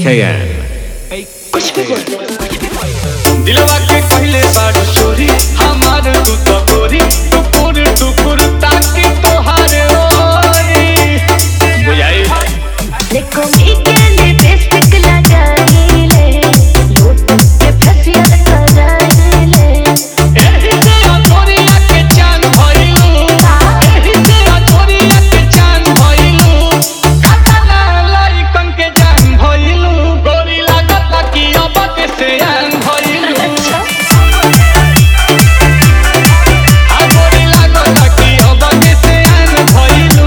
कुछ भी बोलते हो। दिलवा के पहले बार चोरी हमार तू तो गोरी टुकुर टुकुर ताकि तोहारे ओरी बुझाई देखो के लिपस्टिक लगाईले लूट के फेशियल कराईले एही से छोरिया के चांद भइलू एही से छोरिया के चांद भइलू कातना लाइकन के जान भइलू गोरी लागत कि अब के से आन भइलू आ गोरी लागत कि अब के से आन भइलू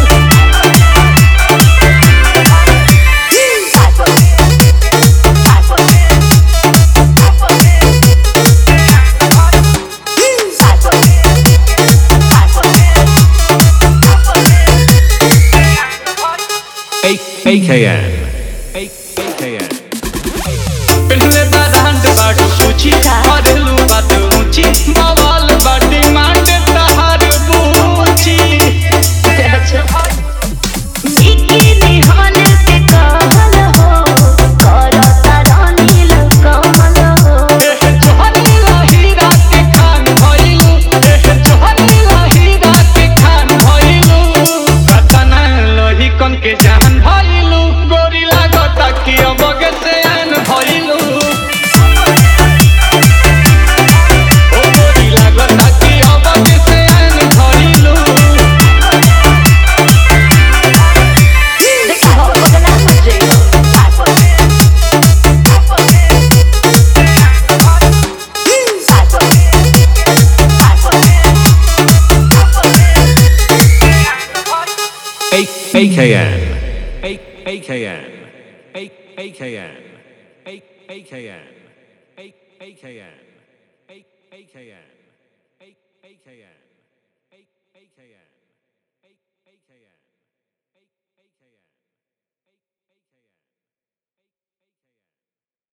पिन्हले बारांड बाटू पूछी करेलू बात ऊंची बवाल बाटी मांड तहार बूची बिकिनी हॉल के कहल हो करता रानील कमल हो एह जोहनी हीरा के खान भइलू एह जोहनी हीरा के खान भइलू कतना लोही कन के जान भइलू गोरी लागत कि अब के से आन भइलू ओ गोरी लागत कि अब के से आन भइलू देखा हो बगला मत जइयो AKN